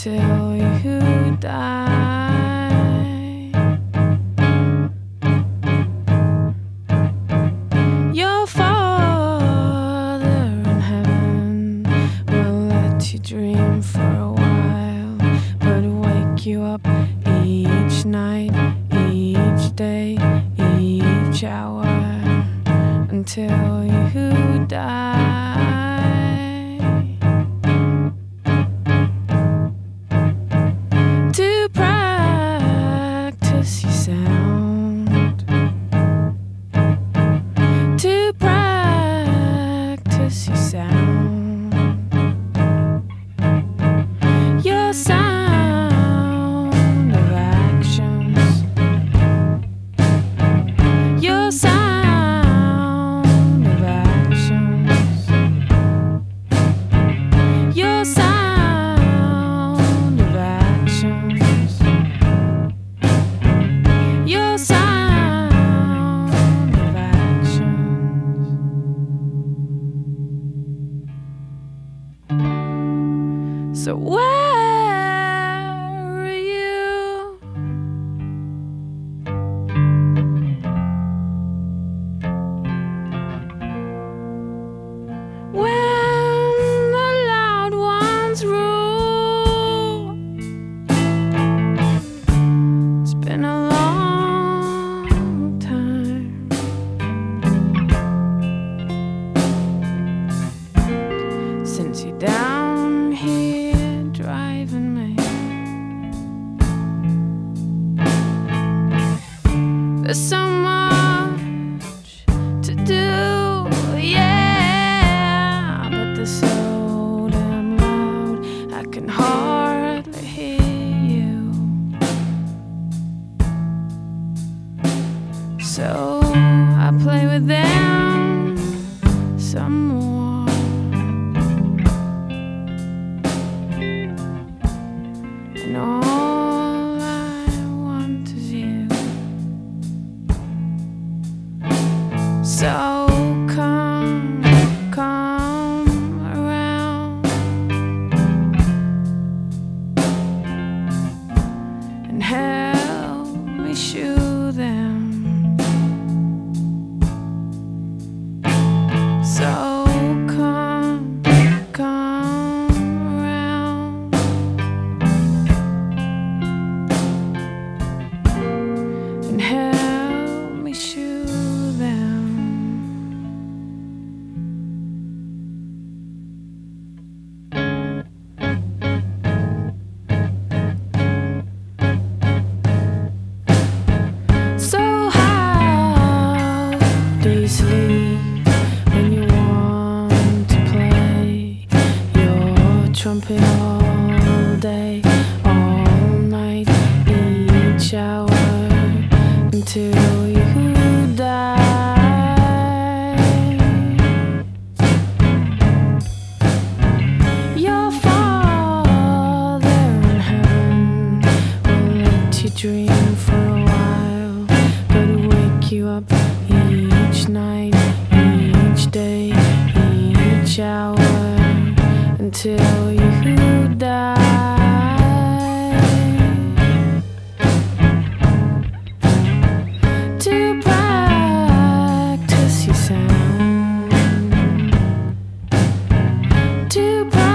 until you die. Your Father in heaven will let you dream for a while, but wake you up each night, each day, each hour, until you die. To practice your sound, to practice your sound, your sound of actions, your sound of actions, your sound of actions, your sound of actions. So where are you? When the loud ones rule, it's been a long time since you're down here driving me. There's so much to do, yeah, but they're so damn loud I can hardly hear you. So I play with them some more, and all I want is you. So come around and help me shoo them. So come around and help me shoo them. So how do you sleep when you want to play your trumpet all day, all night, each hour, until you die? Your Father in heaven will let you dream for a while, but wake you up each night, each day, each hour, until you die. To practice your sound, to practice